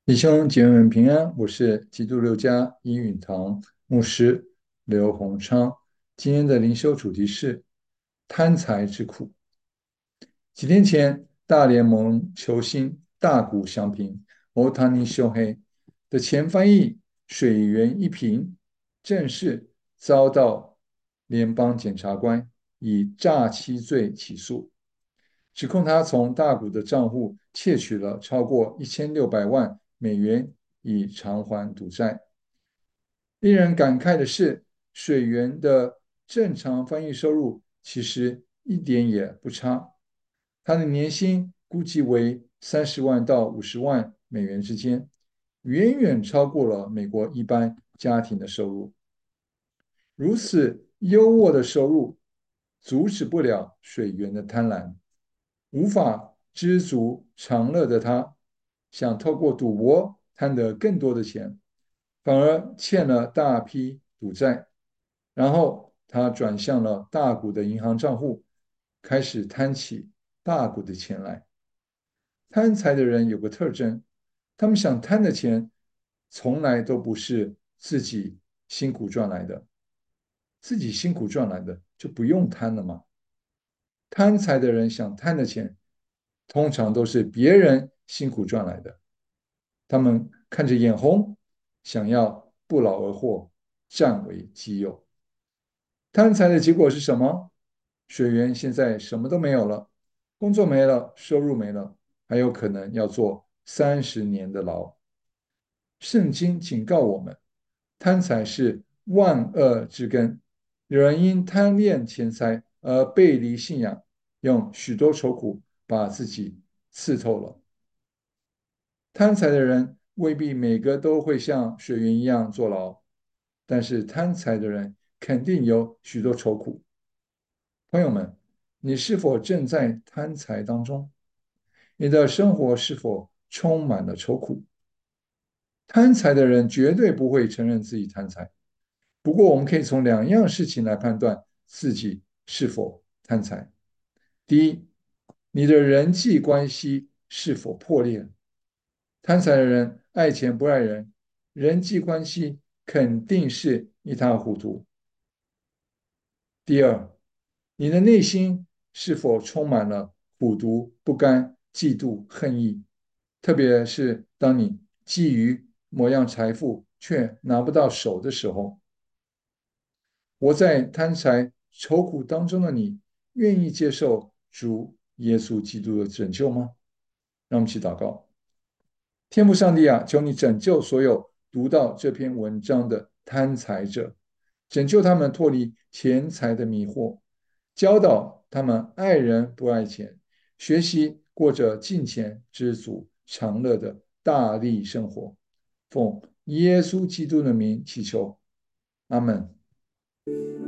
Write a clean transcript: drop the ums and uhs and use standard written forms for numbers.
弟兄姐妹们平安，我是基督六家英语堂牧师刘洪昌。今天的灵修主题是贪财之苦。几天前，大联盟球星大谷翔平 （Ohtani Shohei） 的前翻译水原一平正式遭到联邦检察官以诈欺罪起诉，指控他从大谷的账户窃取了超过1600万美元以偿还赌债。令人感慨的是，水源的正常翻译收入其实一点也不差，他的年薪估计为30万到50万美元之间，远远超过了美国一般家庭的收入。如此优渥的收入，阻止不了水源的贪婪。无法知足常乐的他，想透过赌博贪得更多的钱，反而欠了大批赌债。然后他转向了大股的银行账户，开始贪起大股的钱来。贪财的人有个特征，他们想贪的钱，从来都不是自己辛苦赚来的，自己辛苦赚来的就不用贪了嘛。贪财的人想贪的钱，通常都是别人辛苦赚来的，他们看着眼红，想要不劳而获，占为己有。贪财的结果是什么？水源现在什么都没有了，工作没了，收入没了，还有可能要坐30年的牢。圣经警告我们，贪财是万恶之根。有人因贪恋钱财而背离信仰，用许多愁苦把自己刺透了。贪财的人未必每个都会像水源一样坐牢，但是贪财的人肯定有许多愁苦。朋友们，你是否正在贪财当中？你的生活是否充满了愁苦？贪财的人绝对不会承认自己贪财。不过，我们可以从两样事情来判断自己是否贪财。第一，你的人际关系是否破裂？贪财的人爱钱不爱人，人际关系肯定是一塌糊涂。第二，你的内心是否充满了苦毒、不甘、嫉妒、恨意？特别是当你觊觎某样财富却拿不到手的时候，活在贪财愁苦当中的你，愿意接受主耶稣基督的拯救吗？让我们一起祷告。天父上帝啊，求你拯救所有读到这篇文章的贪财者，拯救他们脱离钱财的迷惑，教导他们爱人不爱钱，学习过着敬虔、知足、常乐的大力生活。奉耶稣基督的名祈求，阿门。